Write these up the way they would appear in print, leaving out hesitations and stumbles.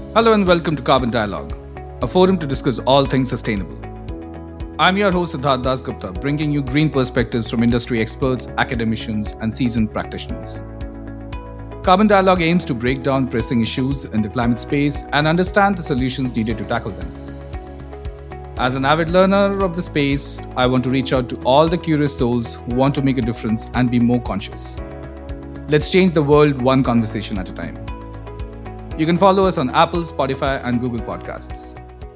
Hello and welcome to Carbon Dialogue, a forum to discuss all things sustainable. I'm your host Siddharth Dasgupta, bringing you green perspectives from industry experts, academicians, and seasoned practitioners. Carbon Dialogue aims to break down pressing issues in the climate space and understand the solutions needed to tackle them. As an avid learner of the space, I want to reach out to all the curious souls who want to make a difference and be more conscious. Let's change the world one conversation at a time. You can follow us on Apple, Spotify, and Google Podcasts.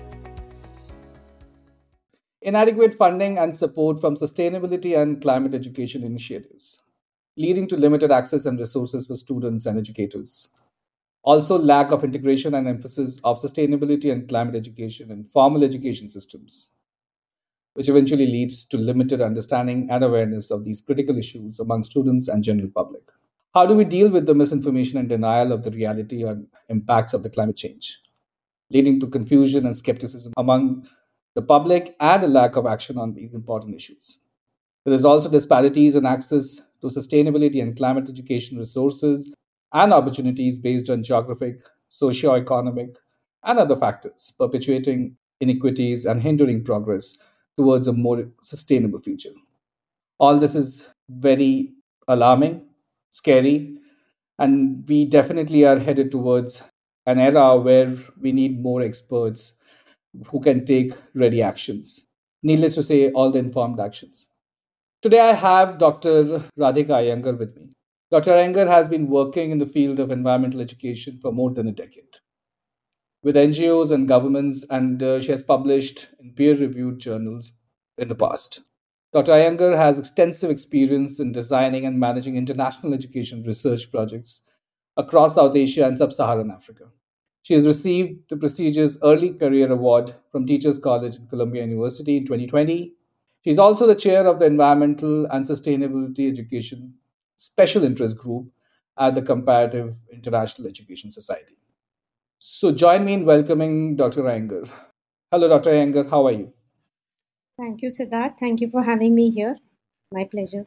Inadequate funding and support from sustainability and climate education initiatives, leading to limited access and resources for students and educators. Also, lack of integration and emphasis of sustainability and climate education in formal education systems, which eventually leads to limited understanding and awareness of these critical issues among students and general public. How do we deal with the misinformation and denial of the reality and impacts of the climate change, leading to confusion and skepticism among the public and a lack of action on these important issues? There is also disparities in access to sustainability and climate education resources and opportunities based on geographic, socio-economic, and other factors, perpetuating inequities and hindering progress towards a more sustainable future. All this is very alarming, scary, and we definitely are headed towards an era where we need more experts who can take ready actions. Needless to say, all the informed actions. Today, I have Dr. Radhika Iyengar with me. Dr. Iyengar has been working in the field of environmental education for more than a decade with NGOs and governments, and she has published in peer reviewed journals in the past. Dr. Iyengar has extensive experience in designing and managing international education research projects across South Asia and Sub Saharan Africa. She has received the prestigious Early Career Award from Teachers College in Columbia University in 2020. She is also the chair of the Environmental and Sustainability Education Special Interest Group at the Comparative International Education Society. So join me in welcoming Dr. Iyengar. Hello, Dr. Iyengar. How are you? Thank you, Siddharth. Thank you for having me here. My pleasure.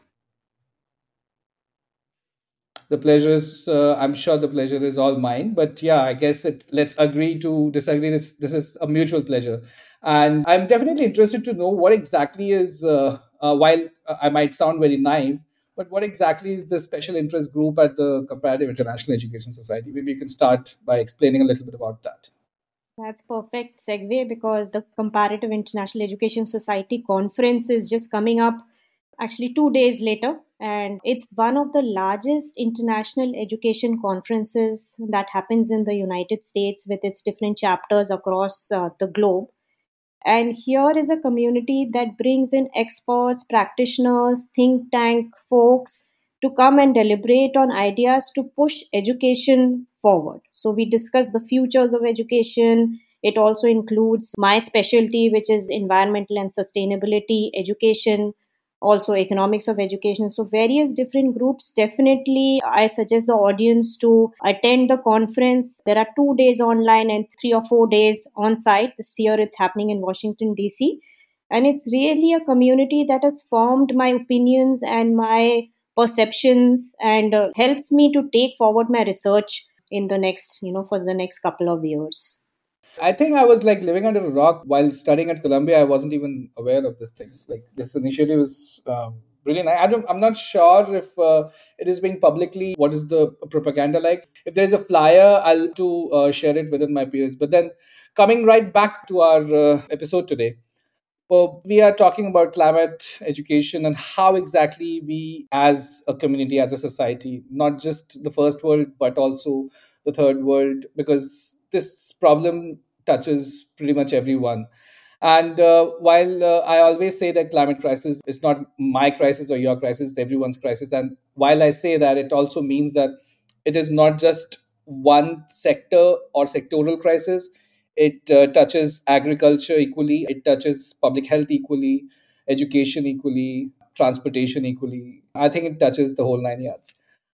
The pleasure is, I'm sure the pleasure is all mine. But yeah, I guess let's agree to disagree. This is a mutual pleasure. And I'm definitely interested to know what exactly is, while I might sound very naive, but what exactly is the special interest group at the Comparative International Education Society? Maybe you can start by explaining a little bit about that. That's perfect segue because the Comparative International Education Society conference is just coming up actually 2 days later. And it's one of the largest international education conferences that happens in the United States with its different chapters across the globe. And here is a community that brings in experts, practitioners, think tank folks to come and deliberate on ideas to push education forward. So we discuss the futures of education. It also includes my specialty, which is environmental and sustainability education, also economics of education. So various different groups. Definitely, I suggest the audience to attend the conference. There are 2 days online and 3 or 4 days on site. This year it's happening in Washington, D.C. And it's really a community that has formed my opinions and my perceptions and helps me to take forward my research in the next, for the next couple of years. I think I was like living under a rock while studying at Columbia. I wasn't even aware of this thing. Like this initiative is brilliant. I'm not sure if it is being publicly. What is the propaganda like? If there is a flyer, I'll to share it within my peers. But then, coming right back to our episode today, we are talking about climate education and how exactly we, as a community, as a society, not just the first world, but also the third world, because this problem touches pretty much everyone. And while I always say that climate crisis is not my crisis or your crisis, it's everyone's crisis. And while I say that, it also means that it is not just one sector or sectoral crisis. It touches agriculture equally, it touches public health equally, education equally, transportation equally. I think it touches the whole nine yards.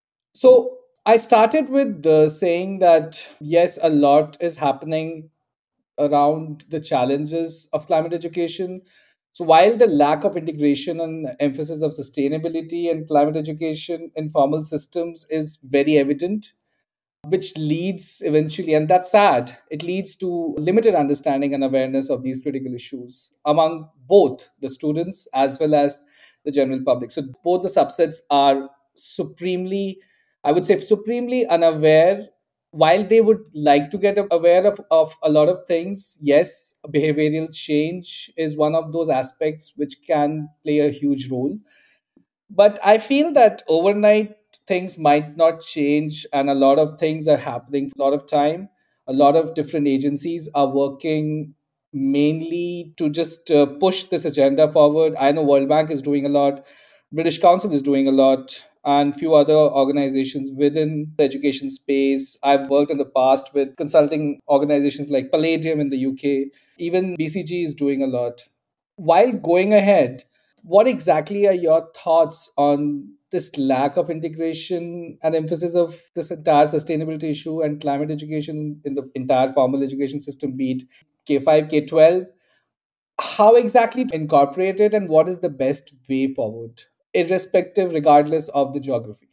So I started with saying that yes, a lot is happening around the challenges of climate education. So while the lack of integration and emphasis of sustainability and climate education in formal systems is very evident, which leads eventually, and that's sad, it leads to limited understanding and awareness of these critical issues among both the students as well as the general public. So both the subsets are supremely, I would say, supremely unaware. While they would like to get aware of a lot of things, yes, behavioral change is one of those aspects which can play a huge role. But I feel that overnight things might not change, and a lot of things are happening for a lot of time. A lot of different agencies are working mainly to just push this agenda forward. I know World Bank is doing a lot, British Council is doing a lot, and few other organizations within the education space. I've worked in the past with consulting organizations like Palladium in the UK. Even BCG is doing a lot. While going ahead, what exactly are your thoughts on this lack of integration and emphasis of this entire sustainability issue and climate education in the entire formal education system, be it K5, K12? How exactly to incorporate it, and what is the best way forward, irrespective, regardless of the geography?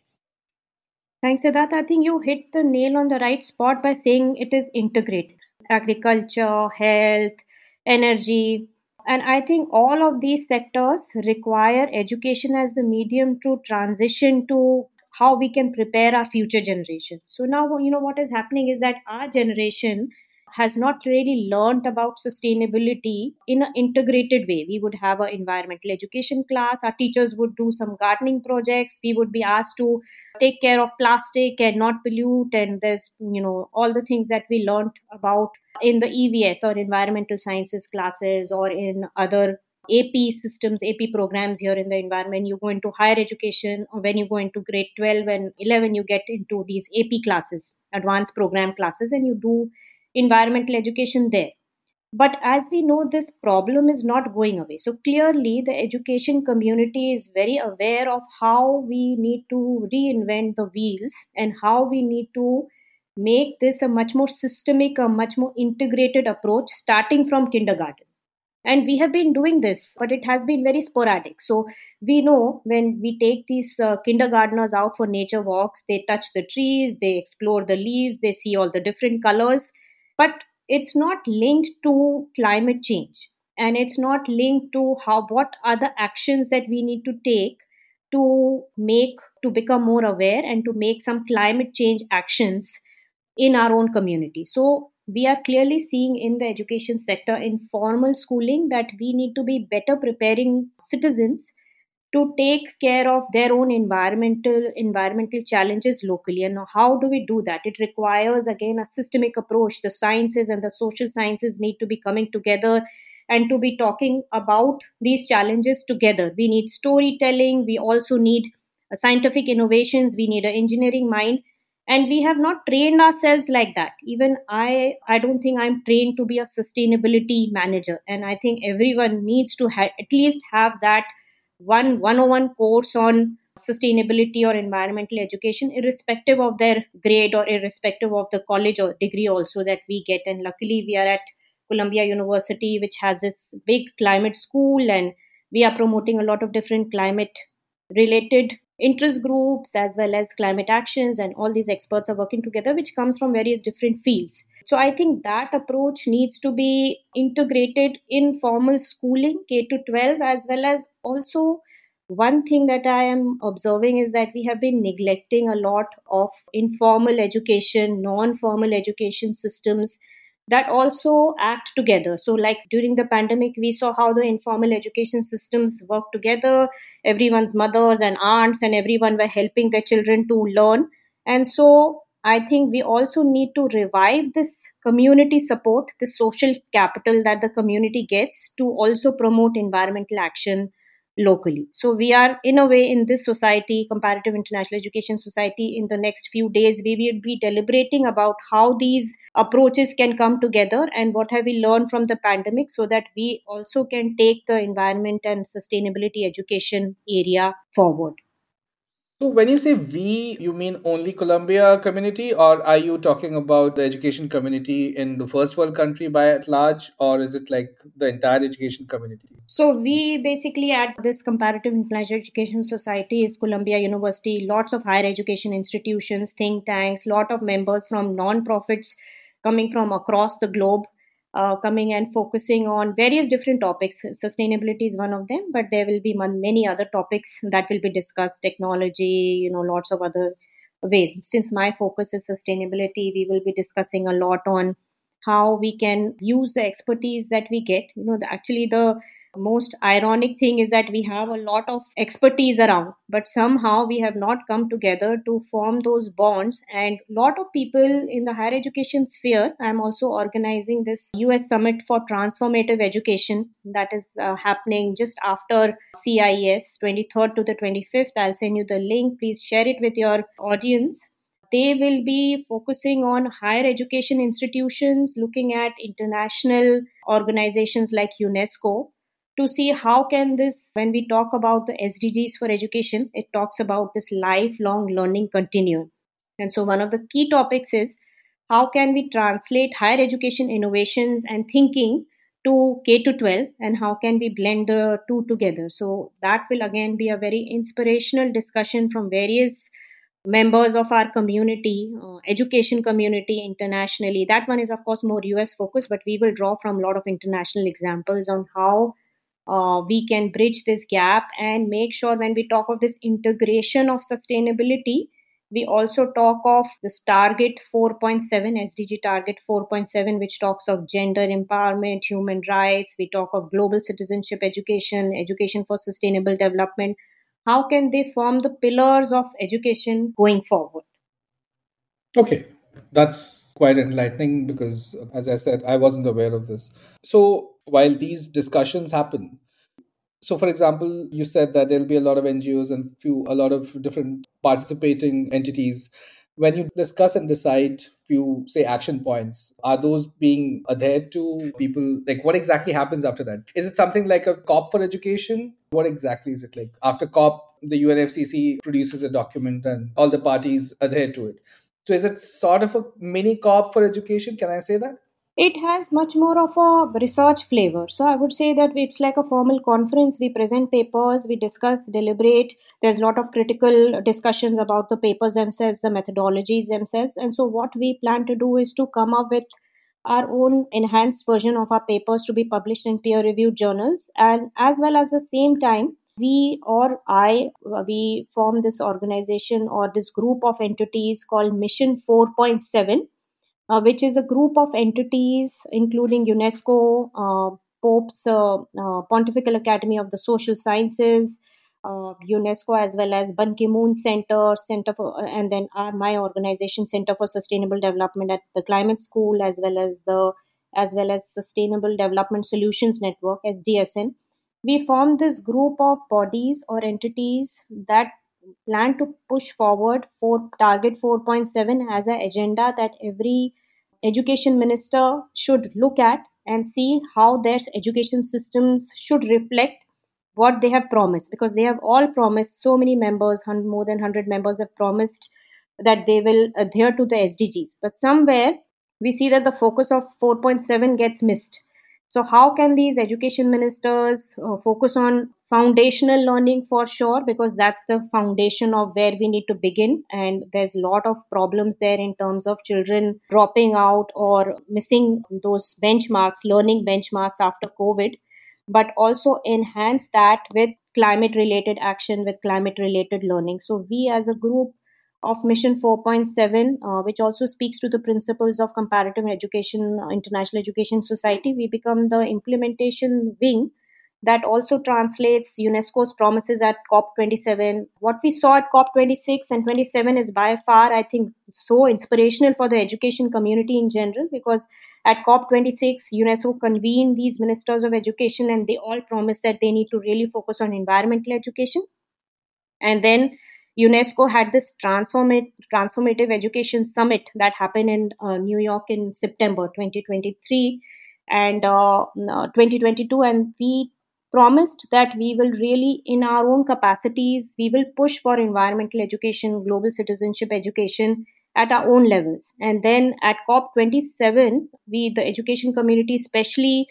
Thanks, Siddharth. I think you hit the nail on the right spot by saying it is integrated. Agriculture, health, energy. And I think all of these sectors require education as the medium to transition to how we can prepare our future generation. So now, what is happening is that our generation has not really learned about sustainability in an integrated way. We would have an environmental education class, our teachers would do some gardening projects, we would be asked to take care of plastic and not pollute, and there's all the things that we learned about in the EVS or environmental sciences classes or in other AP systems, AP programs here in the environment. You go into higher education, or when you go into grade 12 and 11, you get into these AP classes, advanced program classes, and you do environmental education there. But as we know, this problem is not going away. So clearly, the education community is very aware of how we need to reinvent the wheels and how we need to make this a much more systemic, a much more integrated approach starting from kindergarten. And we have been doing this, but it has been very sporadic. So we know when we take these kindergartners out for nature walks, they touch the trees, they explore the leaves, they see all the different colors, but it's not linked to climate change, and it's not linked to how what are the actions that we need to take to make to become more aware and to make some climate change actions in our own community. So we are clearly seeing in the education sector, in formal schooling, that we need to be better preparing citizens to take care of their own environmental challenges locally. And how do we do that? It requires again a systemic approach. The sciences and the social sciences need to be coming together and to be talking about these challenges together. We need storytelling, we also need scientific innovations, we need an engineering mind, and we have not trained ourselves like that. Even I don't think I'm trained to be a sustainability manager, and I think everyone needs to at least have that 101 course on sustainability or environmental education, irrespective of their grade or irrespective of the college or degree also that we get. And luckily we are at Columbia University, which has this big climate school, and we are promoting a lot of different climate related interest groups as well as climate actions, and all these experts are working together, which comes from various different fields. So I think that approach needs to be integrated in formal schooling, K to 12, as well as also one thing that I am observing is that we have been neglecting a lot of informal education, non formal education systems that also act together. So, like during the pandemic, we saw how the informal education systems work together. Everyone's mothers and aunts and everyone were helping their children to learn. And so, I think we also need to revive this community support, the social capital that the community gets to also promote environmental action locally. So we are in a way in this society, Comparative International Education Society, in the next few days we will be deliberating about how these approaches can come together and what have we learned from the pandemic, so that we also can take the environment and sustainability education area forward. So when you say we, you mean only Colombia community, or are you talking about the education community in the first world country by at large, or is it like the entire education community? So we basically at this Comparative International Education Society is Columbia University, lots of higher education institutions, think tanks, lot of members from non-profits coming from across the globe, coming and focusing on various different topics. Sustainability is one of them, but there will be many other topics that will be discussed, technology, lots of other ways. Since my focus is sustainability, we will be discussing a lot on how we can use the expertise that we get. Actually the most ironic thing is that we have a lot of expertise around, but somehow we have not come together to form those bonds. And a lot of people in the higher education sphere, I'm also organizing this US Summit for Transformative Education that is happening just after CIS, 23rd to the 25th. I'll send you the link. Please share it with your audience. They will be focusing on higher education institutions, looking at international organizations like UNESCO to see how can this, when we talk about the SDGs for education, it talks about this lifelong learning continuum. And so one of the key topics is how can we translate higher education innovations and thinking to K to 12, and how can we blend the two together. So that will again be a very inspirational discussion from various members of our community, education community internationally. That one is, of course, more US focused, but we will draw from a lot of international examples on how we can bridge this gap and make sure when we talk of this integration of sustainability, we also talk of this target 4.7, SDG target 4.7, which talks of gender empowerment, human rights. We talk of global citizenship education, education for sustainable development. How can they form the pillars of education going forward? Okay, that's quite enlightening because, as I said, I wasn't aware of this. So while these discussions happen, so for example, you said that there'll be a lot of NGOs and a lot of different participating entities. When you discuss and decide few, say, action points, are those being adhered to? People, like, what exactly happens after that? Is it something like a COP for education? What exactly is it like? After COP, the UNFCCC produces a document and all the parties adhere to it. So is it sort of a mini COP for education? Can I say that? It has much more of a research flavor. So I would say that it's like a formal conference. We present papers, we discuss, deliberate. There's a lot of critical discussions about the papers themselves, the methodologies themselves. And so what we plan to do is to come up with our own enhanced version of our papers to be published in peer reviewed journals. And as well as the same time, we form this organization or this group of entities called Mission 4.7, which is a group of entities including UNESCO, Pope's Pontifical Academy of the Social Sciences, UNESCO, as well as Ban Ki-moon Center for, and then my organization, Center for Sustainable Development at the Climate School, as well as Sustainable Development Solutions Network (SDSN). We formed this group of bodies or entities that plan to push forward for target 4.7 as an agenda that every education minister should look at and see how their education systems should reflect what they have promised, because they have all promised, so many members, more than 100 members have promised that they will adhere to the SDGs, but somewhere we see that the focus of 4.7 gets missed. So how can these education ministers focus on foundational learning for sure, because that's the foundation of where we need to begin, and there's a lot of problems there in terms of children dropping out or missing those benchmarks, learning benchmarks after COVID, but also enhance that with climate related action, with climate related learning. So we as a group of Mission 4.7, which also speaks to the principles of comparative education, International Education Society, we become the implementation wing that also translates UNESCO's promises at COP27. What we saw at COP26 and 27 is by far, I think, so inspirational for the education community in general, because at COP26, UNESCO convened these ministers of education and they all promised that they need to really focus on environmental education. And then UNESCO had this transformative education summit that happened in New York in September 2023 and 2022, and we promised that we will really, in our own capacities, we will push for environmental education, global citizenship education at our own levels. And then at COP27, we, the education community, especially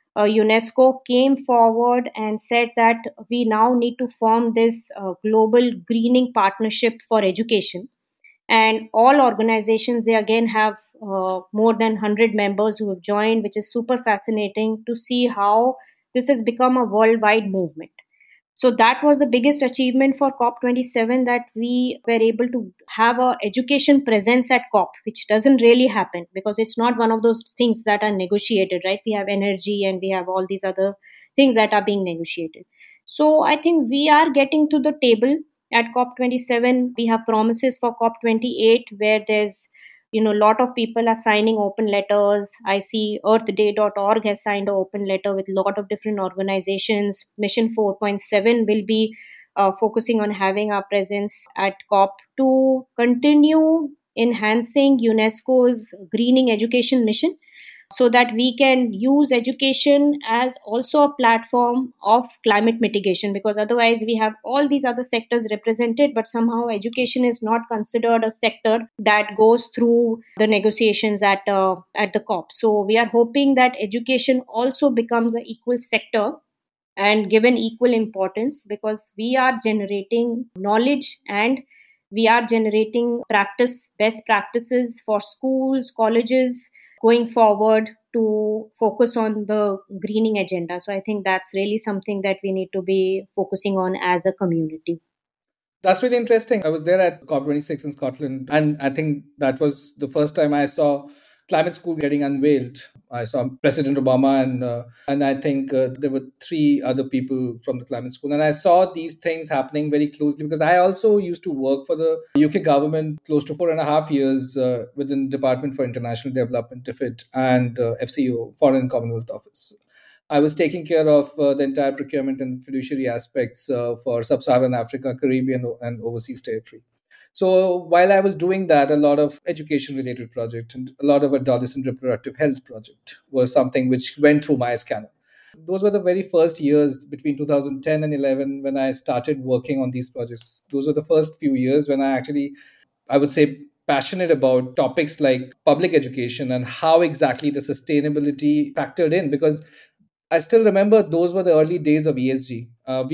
UNESCO, came forward and said that we now need to form this global greening partnership for education. And all organizations, they again have more than 100 members who have joined, which is super fascinating to see how this has become a worldwide movement. So that was the biggest achievement for COP27, that we were able to have a education presence at COP, which doesn't really happen because it's not one of those things that are negotiated, right? We have energy and we have all these other things that are being negotiated. So I think we are getting to the table at COP27. We have promises for COP28 where there's, a lot of people are signing open letters. I see earthday.org has signed an open letter with a lot of different organizations. Mission 4.7 will be focusing on having our presence at COP to continue enhancing UNESCO's greening education mission, so that we can use education as also a platform of climate mitigation, because otherwise we have all these other sectors represented, but somehow education is not considered a sector that goes through the negotiations at the COP. So we are hoping that education also becomes an equal sector and given equal importance, because we are generating knowledge and we are generating best practices for schools, colleges going forward to focus on the greening agenda. So I think that's really something that we need to be focusing on as a community. That's really interesting. I was there at COP26 in Scotland, and I think that was the first time I saw climate school getting unveiled. I saw President Obama, and I think there were three other people from the climate school, and I saw these things happening very closely because I also used to work for the UK government close to 4.5 years within the Department for International Development, DFID, and FCO, Foreign Commonwealth Office. I was taking care of the entire procurement and fiduciary aspects for Sub Saharan Africa, Caribbean, and overseas territory. So while I was doing that, a lot of education related project and a lot of adolescent reproductive health project was something which went through my scanner. Those were the very first years between 2010 and 11 when I started working on these projects. Those were the first few years when I would say, passionate about topics like public education and how exactly the sustainability factored in, because I still remember those were the early days of ESG.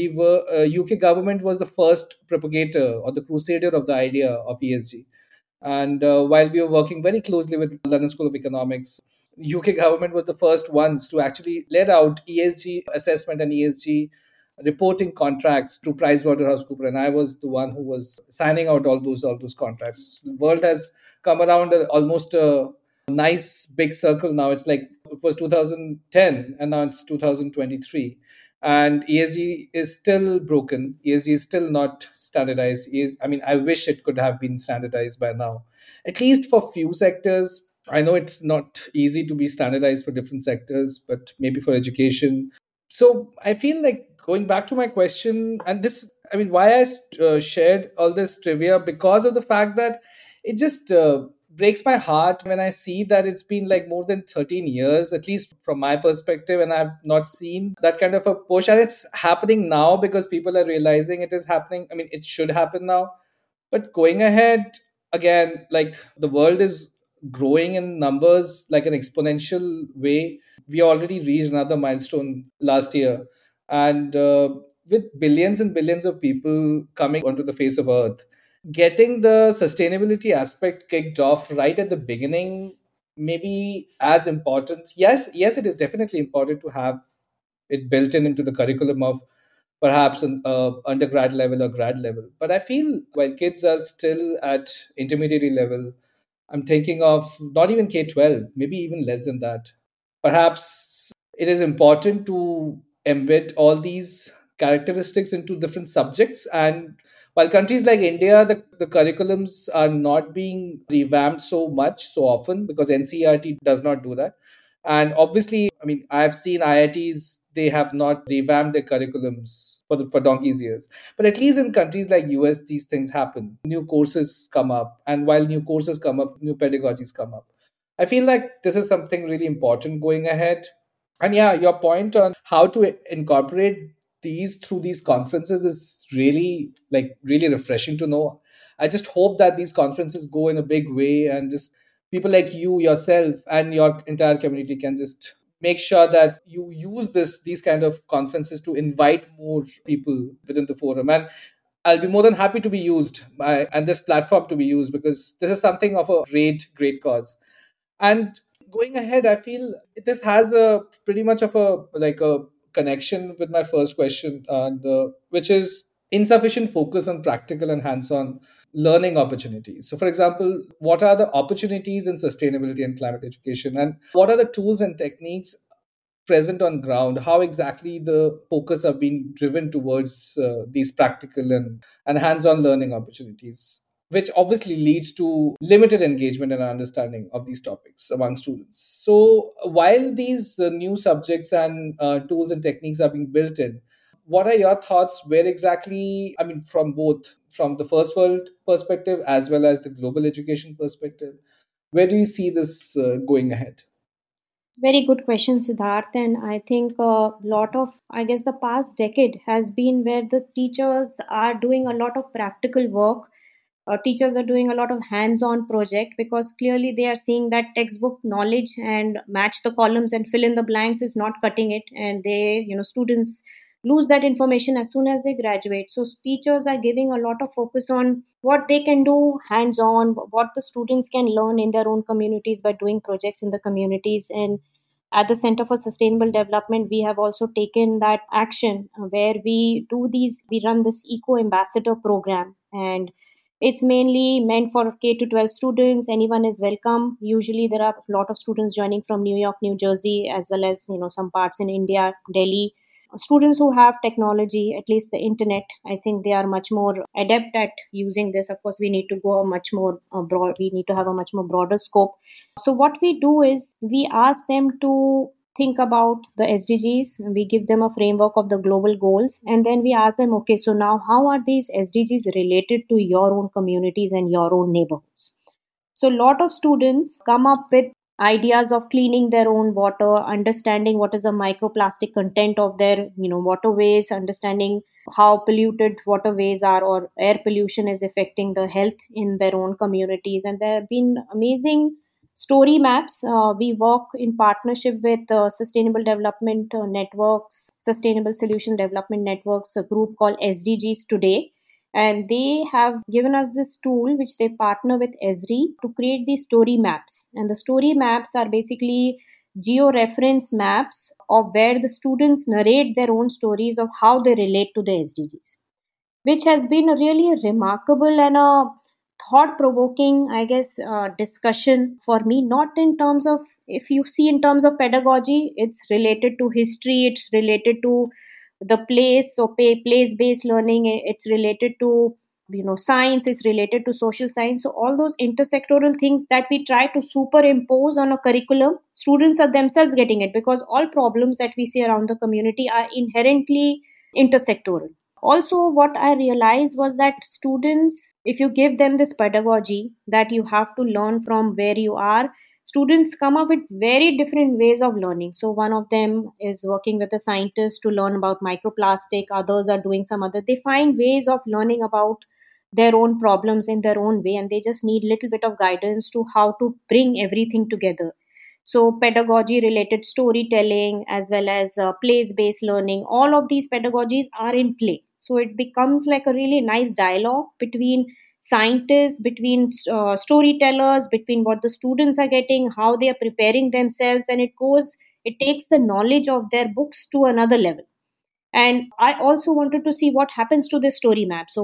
UK government was the first propagator or the crusader of the idea of ESG. And while we were working very closely with London School of Economics, UK government was the first ones to actually let out ESG assessment and ESG reporting contracts to PricewaterhouseCoopers, and I was the one who was signing out all those contracts. The world has come around almost a nice big circle now. It's like it was 2010 and now it's 2023. And ESG is still broken. ESG is still not standardized. I mean, I wish it could have been standardized by now, at least for few sectors. I know it's not easy to be standardized for different sectors, but maybe for education. So I feel like going back to my question, and this, I mean, why I shared all this trivia, because of the fact that it just breaks my heart when I see that it's been like more than 13 years, at least from my perspective, and I've not seen that kind of a push. And it's happening now because people are realizing it is happening. I mean, it should happen now. But going ahead, again, like the world is growing in numbers like an exponential way. We already reached another milestone last year. And with billions and billions of people coming onto the face of Earth, getting the sustainability aspect kicked off right at the beginning maybe as important. Yes, it is definitely important to have it built into the curriculum of perhaps an undergrad level or grad level. But I feel while kids are still at intermediary level, I'm thinking of not even K-12, maybe even less than that. Perhaps it is important to embed all these characteristics into different subjects. And while countries like India, the curriculums are not being revamped so much so often because NCERT does not do that. And obviously, I mean, I've seen IITs, they have not revamped their curriculums for donkey's years. But at least in countries like US, these things happen. New courses come up. And while new courses come up, new pedagogies come up. I feel like this is something really important going ahead. And yeah, your point on how to incorporate these through these conferences is really, like, really refreshing to know. I just hope that these conferences go in a big way, and just people like you yourself and your entire community can just make sure that you use these kind of conferences to invite more people within the forum. And I'll be more than happy to be used and this platform to be used, because this is something of a great cause. And going ahead, I feel this has a pretty much of a like a connection with my first question, and which is insufficient focus on practical and hands-on learning opportunities. So, for example, what are the opportunities in sustainability and climate education, and what are the tools and techniques present on ground? How exactly the focus have been driven towards these practical and hands-on learning opportunities, which obviously leads to limited engagement and understanding of these topics among students. So while these new subjects and tools and techniques are being built in, what are your thoughts? Where exactly, I mean, from both from the first world perspective as well as the global education perspective, where do you see this going ahead? Very good question, Siddharth. And I think a lot of, I guess, the past decade has been where the teachers are doing a lot of practical work. Teachers are doing a lot of hands-on project, because clearly they are seeing that textbook knowledge and match the columns and fill in the blanks is not cutting it, and students lose that information as soon as they graduate. So teachers are giving a lot of focus on what they can do hands-on, what the students can learn in their own communities by doing projects in the communities. And at the Center for Sustainable Development, we have also taken that action where we run this Eco Ambassador program. And it's mainly meant for K to 12 students. Anyone is welcome. Usually there are a lot of students joining from New York, New Jersey, as well as, some parts in India, Delhi. Students who have technology, at least the internet, I think they are much more adept at using this. Of course, we need to go much more broad. We need to have a much more broader scope. So what we do is we ask them to think about the SDGs. We give them a framework of the global goals, and then we ask them, okay, so now how are these SDGs related to your own communities and your own neighborhoods? So a lot of students come up with ideas of cleaning their own water, understanding what is the microplastic content of their waterways, understanding how polluted waterways are or air pollution is affecting the health in their own communities. And there have been amazing story maps. We work in partnership with Sustainable Development Networks, Sustainable Solutions Development Networks, a group called SDGs Today. And they have given us this tool which they partner with Esri to create these story maps. And the story maps are basically geo-reference maps of where the students narrate their own stories of how they relate to the SDGs, which has been a really remarkable and a thought provoking, I guess, discussion for me. Not in terms of, if you see in terms of pedagogy, it's related to history, it's related to the place, so place based learning, it's related to science, is related to social science. So all those intersectoral things that we try to superimpose on a curriculum, students are themselves getting it, because all problems that we see around the community are inherently intersectoral. Also, what I realized was that students, if you give them this pedagogy that you have to learn from where you are, students come up with very different ways of learning. So one of them is working with a scientist to learn about microplastic, others are doing some other. They find ways of learning about their own problems in their own way, and they just need little bit of guidance to how to bring everything together. So pedagogy related storytelling as well as place based learning, all of these pedagogies are in play. So it becomes like a really nice dialogue between scientists, between storytellers, between what the students are getting, how they are preparing themselves, and it takes the knowledge of their books to another level. And I also wanted to see what happens to this story map. So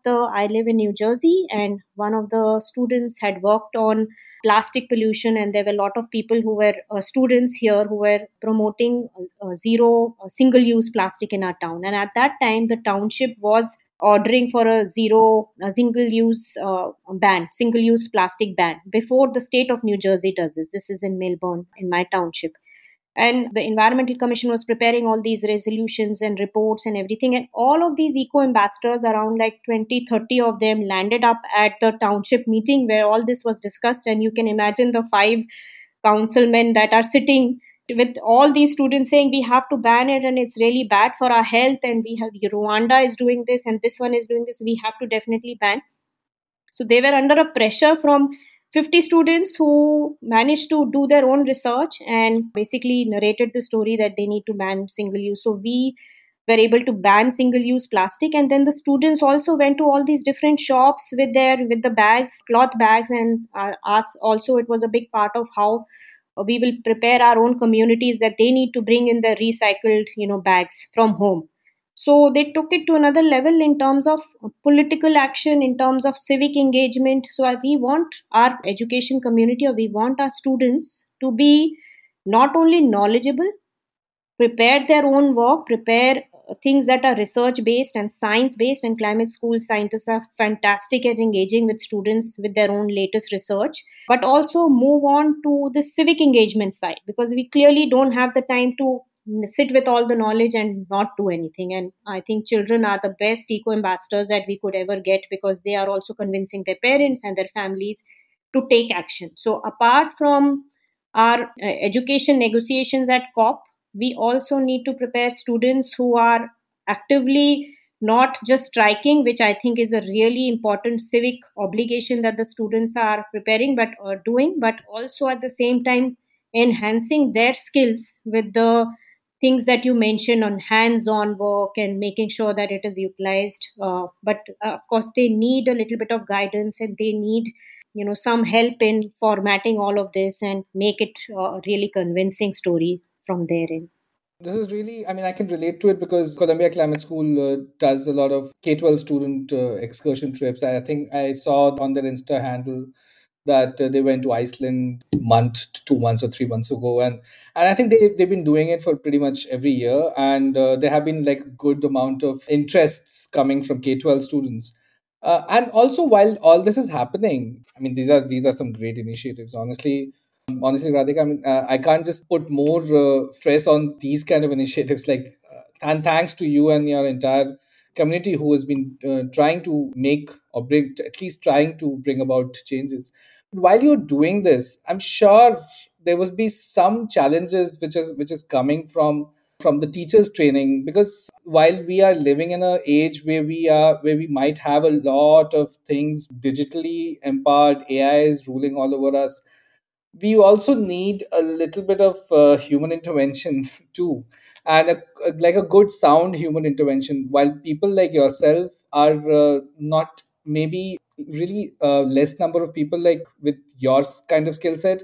I live in New Jersey, and one of the students had worked on plastic pollution, and there were a lot of people who were students here who were promoting zero single use plastic in our town. And at that time the township was ordering for a zero single use single use plastic ban, before the state of New Jersey does this. This is in Melbourne, in my township. And the Environmental Commission was preparing all these resolutions and reports and everything, and all of these eco ambassadors, around like 20, 30 of them, landed up at the township meeting where all this was discussed. And you can imagine the five councilmen that are sitting with all these students saying we have to ban it and it's really bad for our health, and we have Rwanda is doing this and this one is doing this, we have to definitely ban. So they were under a pressure from 50 students who managed to do their own research and basically narrated the story that they need to ban single use. So we were able to ban single use plastic, and then the students also went to all these different shops with the bags, cloth bags, and us also, it was a big part of how we will prepare our own communities that they need to bring in the recycled bags from home. So they took it to another level in terms of political action, in terms of civic engagement. So we want our education community, or we want our students to be not only knowledgeable, prepare their own work, prepare things that are research based and science based. And climate school scientists are fantastic at engaging with students with their own latest research, but also move on to the civic engagement side, because we clearly don't have the time to sit with all the knowledge and not do anything. And I think children are the best eco ambassadors that we could ever get, because they are also convincing their parents and their families to take action. So apart from our education negotiations at COP, we also need to prepare students who are actively not just striking, which I think is a really important civic obligation that the students are preparing but are doing, but also at the same time enhancing their skills with the things that you mentioned on hands-on work and making sure that it is utilized. But of course, they need a little bit of guidance, and they need some help in formatting all of this and make it a really convincing story from their end. This is really, I mean, I can relate to it because Columbia Climate School does a lot of K-12 student excursion trips. I think I saw on their Insta handle that they went to Iceland month, 2 months or 3 months ago, and I think they've been doing it for pretty much every year, and there have been like a good amount of interests coming from K-12 students. And also, while all this is happening, I mean, these are some great initiatives. Honestly, Radhika, I mean, I can't just put more stress on these kind of initiatives. And thanks to you and your entire community who has been trying to make or bring, at least trying to bring about changes. While you're doing this, I'm sure there will be some challenges which is coming from the teachers training, because while we are living in an age where we might have a lot of things digitally empowered, AI is ruling all over us, we also need a little bit of human intervention too, and like a good sound human intervention. While people like yourself are not maybe really less number of people like with your kind of skill set,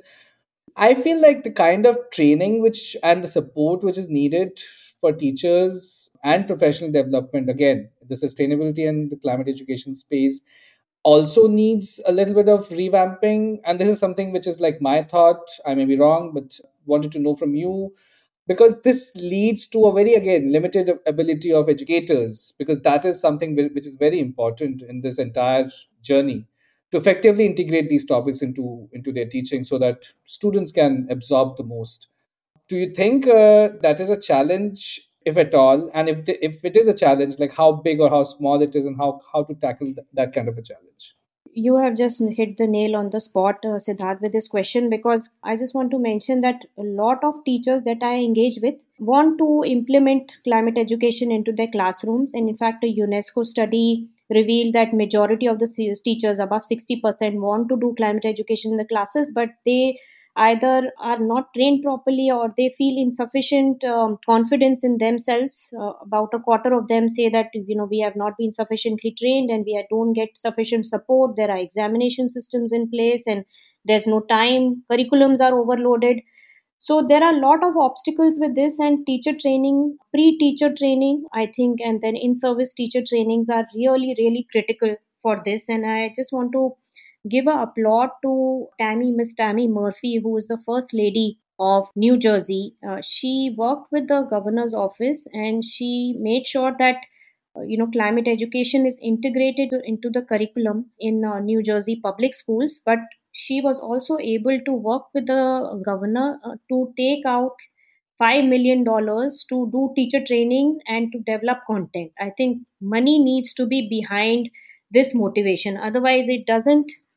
I feel like the kind of training which and the support which is needed for teachers and professional development, again, the sustainability and the climate education space also needs a little bit of revamping. And this is something which is like my thought. I may be wrong, but wanted to know from you, because this leads to a very, again, limited ability of educators, because that is something which is very important in this entire journey, to effectively integrate these topics into their teaching so that students can absorb the most. Do you think that is a challenge, if at all? And if it is a challenge, like how big or how small it is, and how to tackle that kind of a challenge? You have just hit the nail on the spot, Siddharth, with this question, because I just want to mention that a lot of teachers that I engage with want to implement climate education into their classrooms. And in fact, a UNESCO study revealed that majority of the teachers, above 60%, want to do climate education in the classes, but they either are not trained properly, or they feel insufficient confidence in themselves. About a quarter of them say that we have not been sufficiently trained, and we don't get sufficient support. There are examination systems in place, and there's no time, curriculums are overloaded. So there are a lot of obstacles with this, and teacher training, pre-teacher training, I think, and then in-service teacher trainings are really, really critical for this. And I just want to give a applaud to Miss Tammy Murphy, who is the first lady of New Jersey. She worked with the governor's office, and she made sure that climate education is integrated into the curriculum in New Jersey public schools. But she was also able to work with the governor to take out $5 million to do teacher training and to develop content. I think money needs to be behind this motivation. Otherwise, it doesn't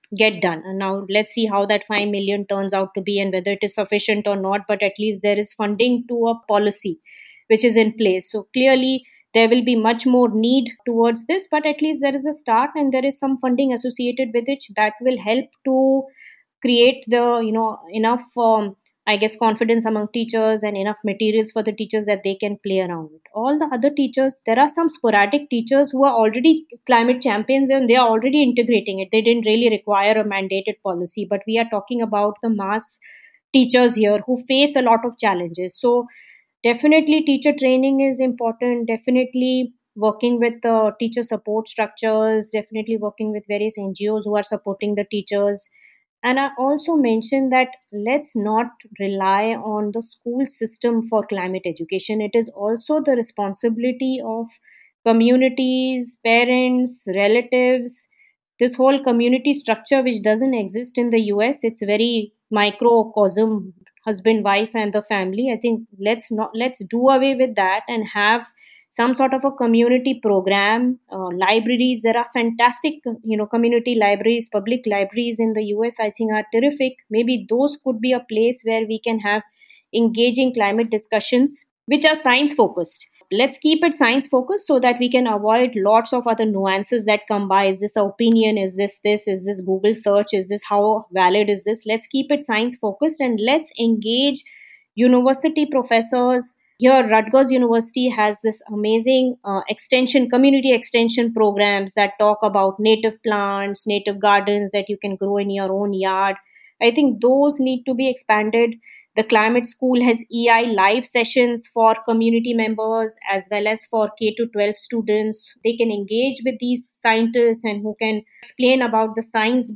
get done. And now let's see how that 5 million turns out to be and whether it is sufficient or not. But at least there is funding to a policy which is in place. So clearly, there will be much more need towards this, but at least there is a start and there is some funding associated with it that will help to create the enough I guess confidence among teachers and enough materials for the teachers that they can play around with. All the other teachers, there are some sporadic teachers who are already climate champions and they are already integrating it. They didn't really require a mandated policy, but we are talking about the mass teachers here who face a lot of challenges. So definitely teacher training is important, definitely working with teacher support structures, definitely working with various NGOs who are supporting the teachers. And I also mentioned that let's not rely on the school system for climate education. It is also the responsibility of communities, parents, relatives, this whole community structure which doesn't exist in the US. It's very microcosm, husband, wife, and the family. I think let's do away with that and have some sort of a community program. Libraries, there are fantastic community libraries, public libraries in the US, I think, are terrific. Maybe those could be a place where we can have engaging climate discussions which are science focused. Let's keep it science focused so that we can avoid lots of other nuances that come by. Is this the opinion? Is this is this Google search? Is this how valid is this? Let's keep it science focused and let's engage university professors. Here Rutgers University has this amazing extension community extension programs that talk about native plants, native gardens that you can grow in your own yard. I think those need to be expanded. The climate school has EI live sessions for community members as well as for K to 12 students. They can engage with these scientists and who can explain about the science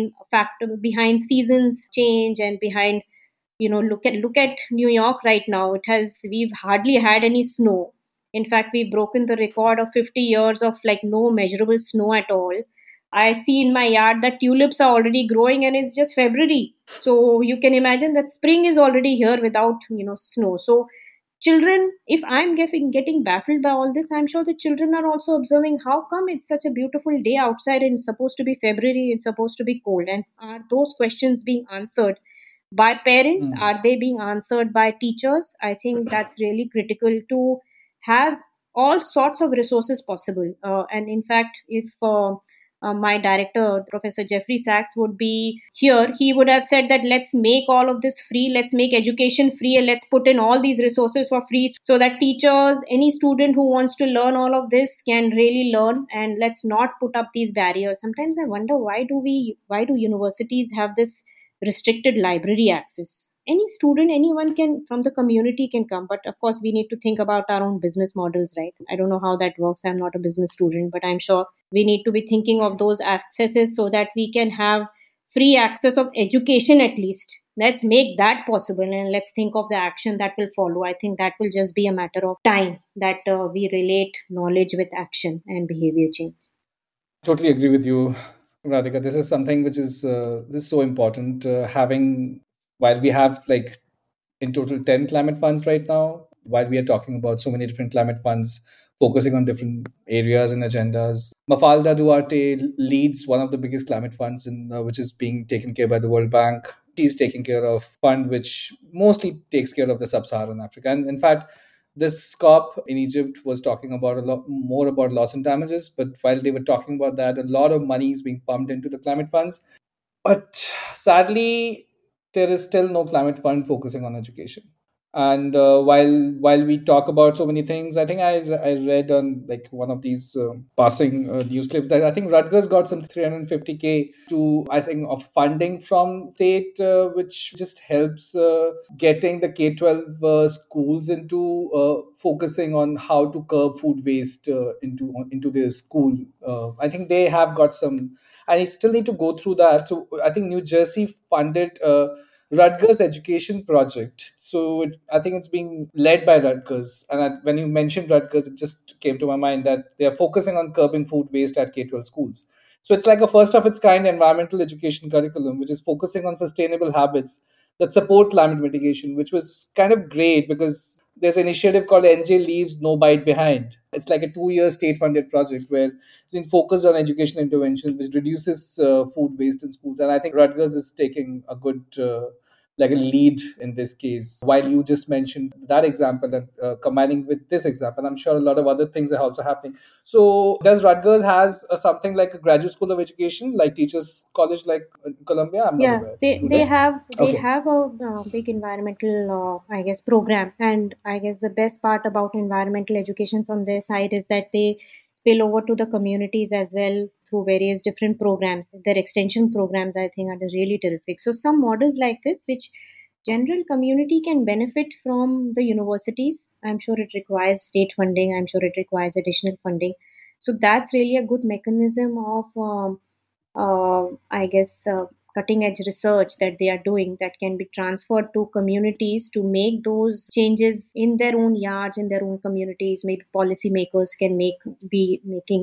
behind seasons change and behind look at New York right now. We've hardly had any snow. In fact, we've broken the record of 50 years of like no measurable snow at all. I see in my yard that tulips are already growing and it's just February. So you can imagine that spring is already here without snow. So children, if I'm getting baffled by all this, I'm sure the children are also observing how come it's such a beautiful day outside and it's supposed to be February, it's supposed to be cold. And are those questions being answered by parents? Hmm. Are they being answered by teachers? I think that's really critical to have all sorts of resources possible. And in fact, if my director, Professor Jeffrey Sachs, would be here, he would have said that let's make all of this free, let's make education free, and let's put in all these resources for free so that teachers, any student who wants to learn all of this can really learn, and let's not put up these barriers. Sometimes I wonder why do universities have this restricted library access? Any student, anyone can from the community can come, but of course we need to think about our own business models, right? I don't know how that works. I'm not a business student, but I'm sure we need to be thinking of those accesses so that we can have free access of education at least. Let's make that possible and let's think of the action that will follow. I think that will just be a matter of time that we relate knowledge with action and behavior change. Totally agree with you, Radhika. This is something which is this is so important. Having while we have like in total 10 climate funds right now, while we are talking about so many different climate funds focusing on different areas and agendas. Mafalda Duarte leads one of the biggest climate funds which is being taken care by the World Bank. She's taking care of fund which mostly takes care of the sub-Saharan Africa. And in fact, this COP in Egypt was talking about a lot more about loss and damages. But while they were talking about that, a lot of money is being pumped into the climate funds. But sadly, there is still no climate fund focusing on education. And while we talk about so many things, I think I read on like one of these passing news clips that I think Rutgers got some 350K to I think of funding from state, which just helps getting the K-12 schools into focusing on how to curb food waste into their school. I think they have got some, and I still need to go through that. So I think New Jersey funded. Rutgers Education Project. So I think it's being led by Rutgers. And when you mentioned Rutgers, it just came to my mind that they are focusing on curbing food waste at K-12 schools. So it's like a first of its kind environmental education curriculum, which is focusing on sustainable habits that support climate mitigation, which was kind of great because there's an initiative called NJ Leaves No Bite Behind. It's like a 2 year state funded project where it's been focused on education interventions, which reduces food waste in schools. And I think Rutgers is taking a good like a lead in this case. While you just mentioned that example and combining with this example, I'm sure a lot of other things are also happening. So, does Rutgers has something like a graduate school of education, like teachers college, like in Columbia? I'm not Yeah, aware. they Do they they? have they Okay. have a big environmental, I guess, program, and I guess the best part about environmental education from their side is that they spill over to the communities as well through various different programs. Their extension programs, I think, are really terrific. So some models like this, which general community can benefit from the universities. I'm sure it requires state funding. I'm sure it requires additional funding. So that's really a good mechanism of I guess, cutting edge research that they are doing that can be transferred to communities to make those changes in their own yards, in their own communities. Maybe policymakers can be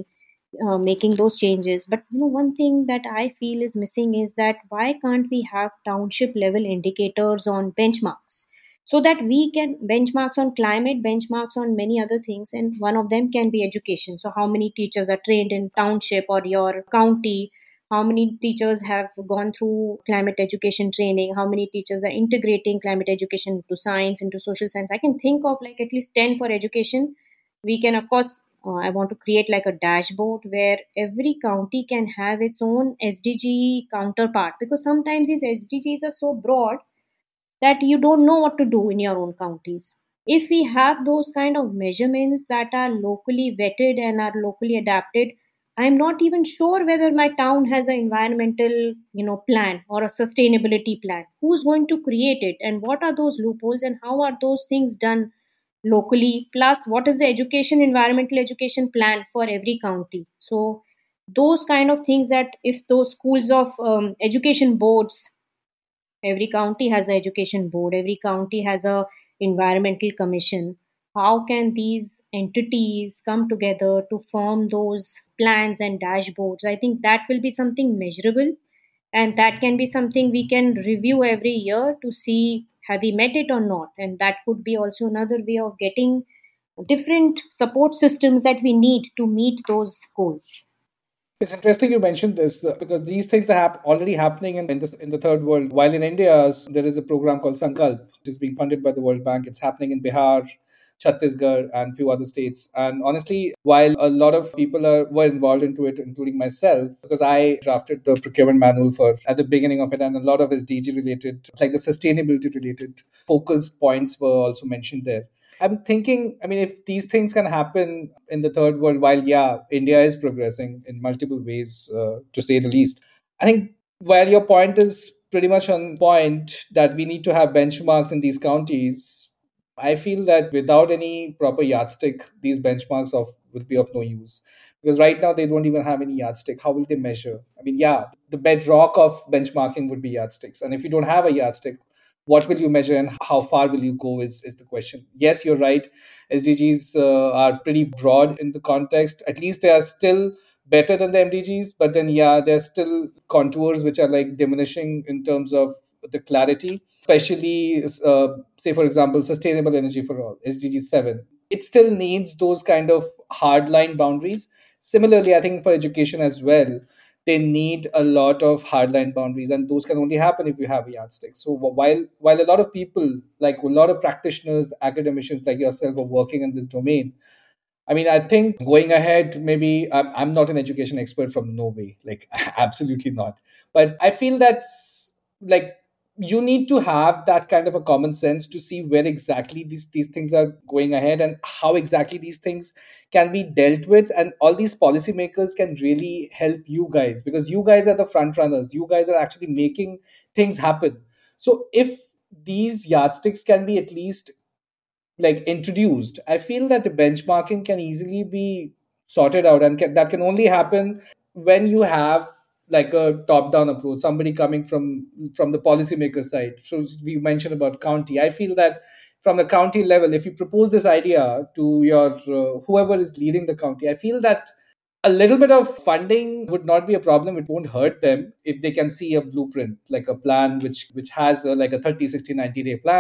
making those changes. But one thing that I feel is missing is that why can't we have township level indicators on benchmarks? So that we can benchmarks on climate, benchmarks on many other things, and one of them can be education. So how many teachers are trained in township or your county, how many teachers have gone through climate education training, how many teachers are integrating climate education into science, into social science. I can think of like at least 10 for education. We can, of course, I want to create like a dashboard where every county can have its own SDG counterpart, because sometimes these SDGs are so broad that you don't know what to do in your own counties. If we have those kind of measurements that are locally vetted and are locally adapted, I'm not even sure whether my town has an environmental, plan or a sustainability plan. Who's going to create it, and what are those loopholes, and how are those things done locally? Plus, what is the education, environmental education plan for every county? So, those kind of things, that if those schools of education boards, every county has an education board, every county has a environmental commission, how can these entities come together to form those plans and dashboards? I think that will be something measurable, and that can be something we can review every year to see have we met it or not. And that could be also another way of getting different support systems that we need to meet those goals. It's interesting you mentioned this because these things are already happening in the third world. While in India, there is a program called Sankalp, which is being funded by the World Bank. It's happening in Bihar, Chhattisgarh, and few other states. And honestly, while a lot of people were involved into it, including myself, because I drafted the procurement manual for at the beginning of it, and a lot of SDG related, like the sustainability related focus points were also mentioned there. I'm thinking, I mean, if these things can happen in the third world, while, yeah, India is progressing in multiple ways, to say the least, I think while your point is pretty much on point that we need to have benchmarks in these counties, I feel that without any proper yardstick, these benchmarks will be of no use. Because right now they don't even have any yardstick. How will they measure? I mean, yeah, the bedrock of benchmarking would be yardsticks. And if you don't have a yardstick, what will you measure and how far will you go is the question. Yes, you're right. SDGs are pretty broad in the context. At least they are still better than the MDGs, but then, yeah, there's still contours which are like diminishing in terms of the clarity, especially, say, for example, sustainable energy for all, SDG 7. It still needs those kind of hardline boundaries. Similarly, I think for education as well, they need a lot of hardline boundaries, and those can only happen if you have a yardstick. So while a lot of people, like a lot of practitioners, academicians like yourself, are working in this domain, I mean, I think going ahead, maybe I'm not an education expert from no way, like absolutely not. But I feel that's like you need to have that kind of a common sense to see where exactly these things are going ahead and how exactly these things can be dealt with. And all these policymakers can really help you guys because you guys are the front runners. You guys are actually making things happen. So if these yardsticks can be at least like introduced, I feel that the benchmarking can easily be sorted out, and that can only happen when you have like a top down approach, somebody coming from the policymaker side. So we mentioned about county. I feel that from the county level, if you propose this idea to your whoever is leading the county, I feel that a little bit of funding would not be a problem. It won't hurt them if they can see a blueprint, like a plan which has like a 30, 60, 90-day plan,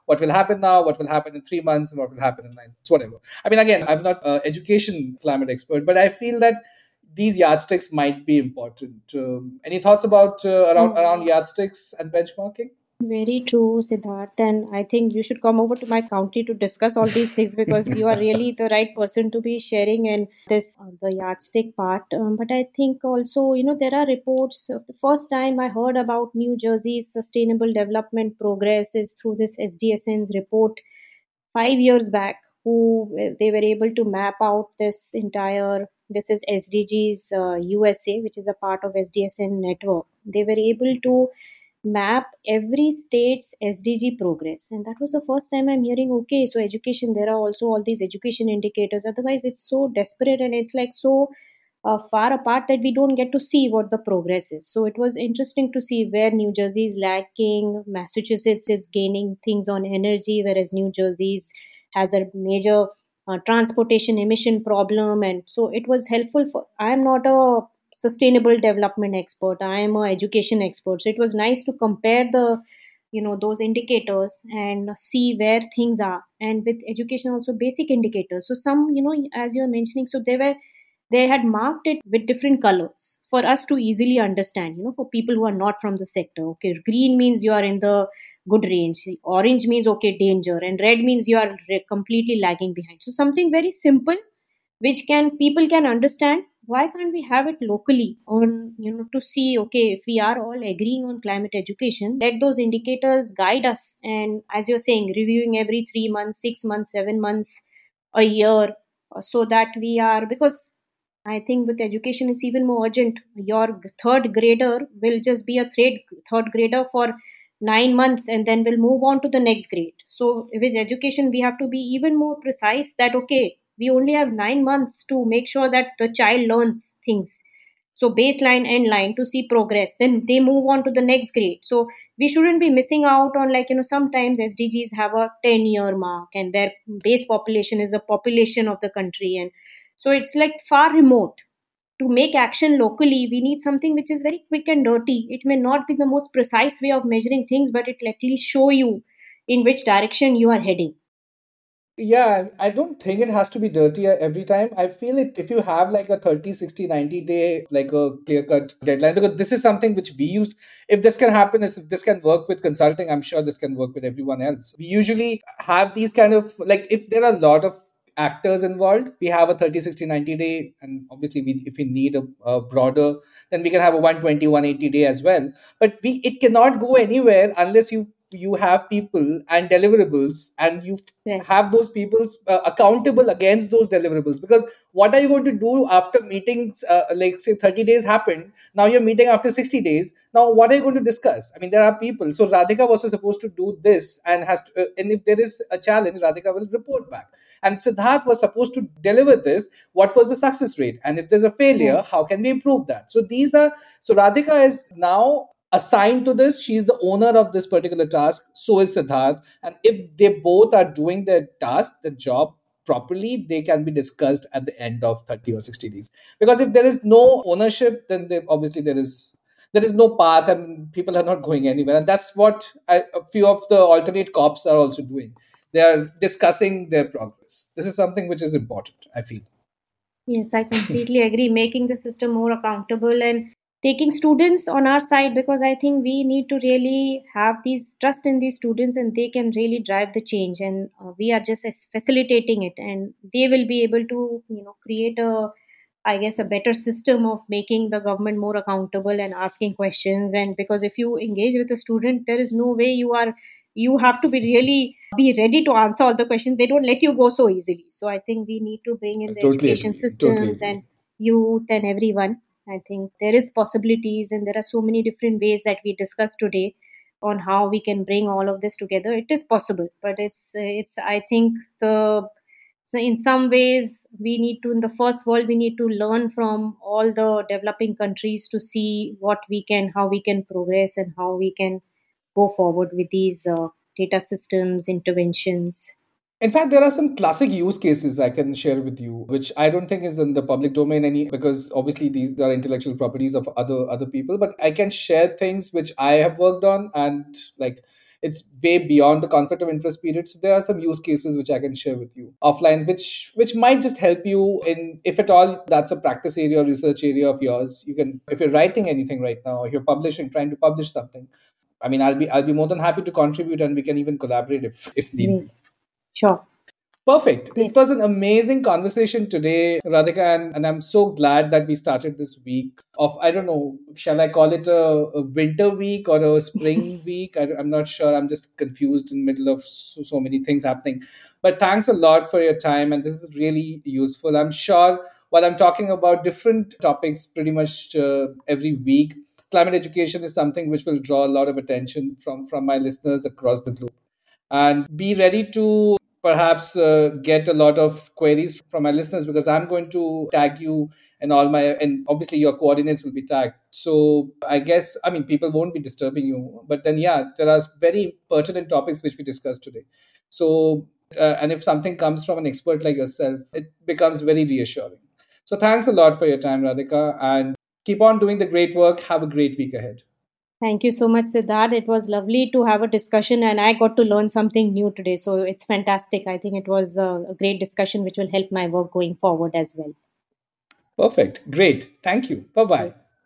what will happen now, what will happen in 3 months, and what will happen in 9 months, whatever. I mean, again, I'm not education climate expert, but I feel that these yardsticks might be important. Any thoughts about around yardsticks and benchmarking? Very true, Siddharth. And I think you should come over to my county to discuss all these things because you are really the right person to be sharing in this the yardstick part. But I think also, there are reports. Of the first time I heard about New Jersey's sustainable development progress is through this SDSN's report 5 years back. Who they were able to map out this entire. This is SDGs USA, which is a part of SDSN network. They were able to map every state's SDG progress. And that was the first time I'm hearing, okay, so education, there are also all these education indicators. Otherwise, it's so desperate and it's like so far apart that we don't get to see what the progress is. So it was interesting to see where New Jersey is lacking. Massachusetts is gaining things on energy, whereas New Jersey's has a major transportation emission problem. And so it was helpful for, I'm not a sustainable development expert, I am a education expert, so it was nice to compare the those indicators and see where things are. And with education also basic indicators, so some, as you're mentioning, so they had marked it with different colors for us to easily understand, for people who are not from the sector. Okay, green means you are in the good range, orange means okay, danger, and red means you are completely lagging behind. So something very simple which can people can understand. Why can't we have it locally on, to see, okay, if we are all agreeing on climate education, let those indicators guide us. And as you're saying, reviewing every 3 months, 6 months, 7 months, a year, so that we are, because I think with education it's even more urgent. Your third grader will just be a third grader for 9 months and then we'll move on to the next grade. So with education, we have to be even more precise that, okay, we only have 9 months to make sure that the child learns things. So baseline, end line to see progress. Then they move on to the next grade. So we shouldn't be missing out on, like, sometimes SDGs have a 10-year mark and their base population is the population of the country. And so it's like far remote. To make action locally, we need something which is very quick and dirty. It may not be the most precise way of measuring things, but it will at least show you in which direction you are heading. Yeah, I don't think it has to be dirty every time. I feel it if you have like a 30, 60, 90 day, like a clear cut deadline, because this is something which we use. If this can happen, if this can work with consulting, I'm sure this can work with everyone else. We usually have these kind of, like, if there are a lot of actors involved, we have a 30, 60, 90 day. And obviously, if we need a broader, then we can have a 120, 180 day as well. But it cannot go anywhere unless you have people and deliverables, and you Right. have those people accountable against those deliverables. Because what are you going to do after meetings, like say 30 days happened, now you're meeting after 60 days, now what are you going to discuss? I mean, there are people. So Radhika was supposed to do this and has to, and if there is a challenge, Radhika will report back. And Siddharth was supposed to deliver this. What was the success rate? And if there's a Right. failure, how can we improve that? So Radhika is now assigned to this. She's the owner of this particular task. So is Siddharth. And if they both are doing their task, the job properly, they can be discussed at the end of 30 or 60 days. Because if there is no ownership, then obviously there is no path and people are not going anywhere. And that's what a few of the alternate cops are also doing. They are discussing their progress. This is something which is important, I feel. Yes, I completely agree. Making the system more accountable and taking students on our side, because I think we need to really have these trust in these students and they can really drive the change. And we are just as facilitating it, and they will be able to, create a, I guess, a better system of making the government more accountable and asking questions. And because if you engage with a student, there is no way you have to be really be ready to answer all the questions. They don't let you go so easily. So I think we need to bring I in the totally education agree. Totally systems agree. and youth and everyone. I think there is possibilities and there are so many different ways that we discussed today on how we can bring all of this together. It is possible, but it's I think the so in some ways we need to, in the first world, we need to learn from all the developing countries to see what we can, how we can progress and how we can go forward with these data systems interventions. In fact, there are some classic use cases I can share with you, which I don't think is in the public domain any, because obviously these are intellectual properties of other people. But I can share things which I have worked on, and like it's way beyond the conflict of interest period. So there are some use cases which I can share with you offline, which might just help you in, if at all that's a practice area or research area of yours. You can, if you're writing anything right now, or you're publishing, trying to publish something, I mean, I'll be more than happy to contribute, and we can even collaborate if need Great. be. Sure. Perfect. It Great. was an amazing conversation today, Radhika, and I'm so glad that we started this week of, I don't know, shall I call it a winter week or a spring week? I'm not sure. I'm just confused in the middle of so many things happening. But thanks a lot for your time, and this is really useful. I'm sure while I'm talking about different topics pretty much every week, climate education is something which will draw a lot of attention from my listeners across the globe. And be ready to perhaps get a lot of queries from my listeners, because I'm going to tag you and all my, and obviously your coordinates will be tagged. So I guess, I mean, people won't be disturbing you, but then yeah, there are very pertinent topics which we discussed today. So and if something comes from an expert like yourself, it becomes very reassuring. So thanks a lot for your time, Radhika, and keep on doing the great work. Have a great week ahead. Thank you so much, Siddharth. It was lovely to have a discussion, and I got to learn something new today. So it's fantastic. I think it was a great discussion which will help my work going forward as well. Perfect. Great. Thank you. Bye bye.